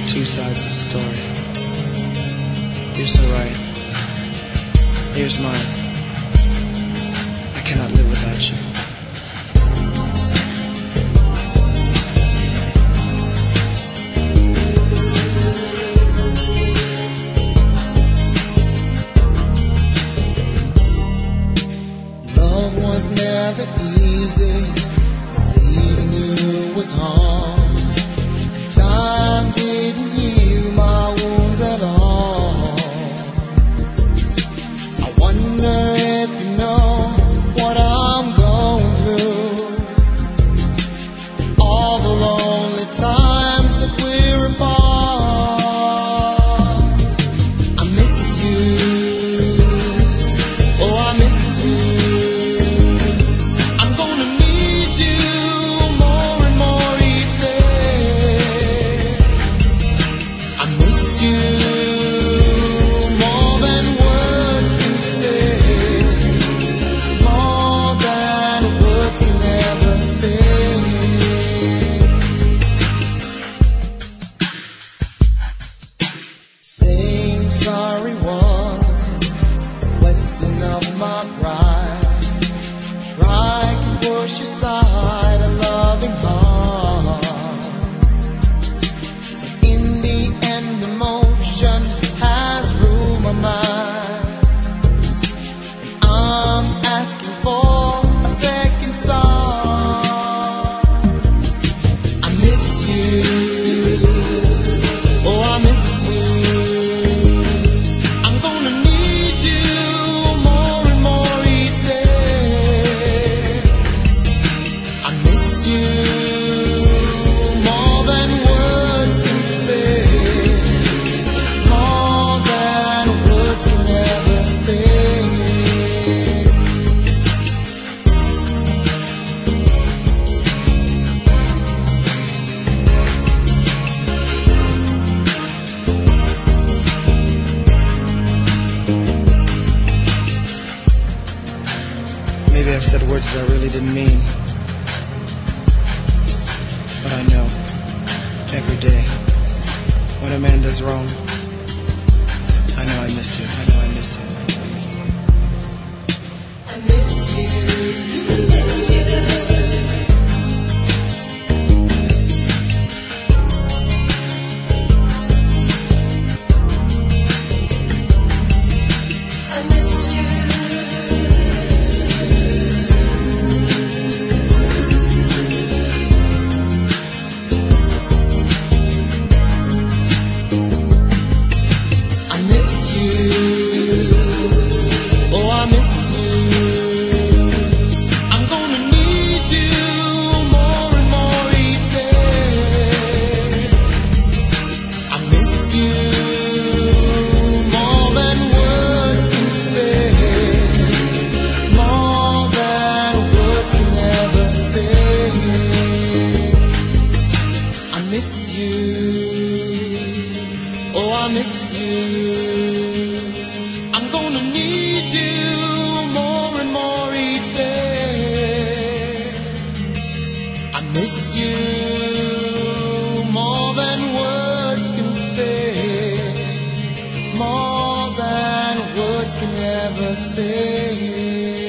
two sides of the story. You're so right. Here's mine. I cannot live without you. Love was never easy. Leaving you was hard. Time didn't heal my wounds at all. I wonder if you know what I'm going through. All the lonely times that we're apart. I miss you. Oh, I miss you. I'm gonna need you more and more each day. I miss you more than words can say, more than words can ever say. Saying sorry was a question of my pride. Pride can push aside a loving heart. But in the end, emotion has ruled my mind. And I'm asking for a second start. I miss you. Oh, I miss you. I'm gonna need you more and more each day. I miss you more than words can say, more than words can ever say. Maybe I've said words that I really didn't mean. But I know, every day, when a man does wrong, I know I miss you, I know I miss you, I know I miss you. I miss you, miss you. I miss you. I miss you. Oh, I miss you. I'm gonna need you more and more each day. I miss you more than words can say, more than words can ever say. I miss you. Oh, I miss you. I'm gonna need you more and more each day. I miss you more than words can say, more than words can ever say.